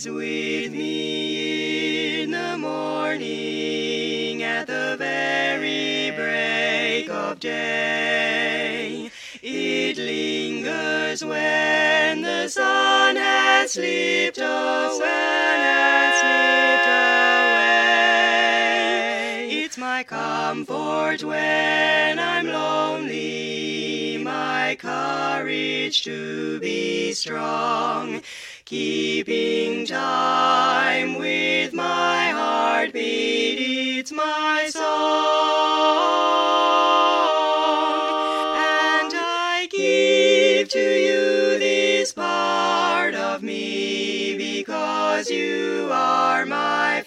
is with me in the morning at the very break of day. It lingers when the sun has slipped away. It's my comfort when I'm lonely, my courage to be strong, keeping time with my heartbeat. It's my song, and I give to you this part of me because you are my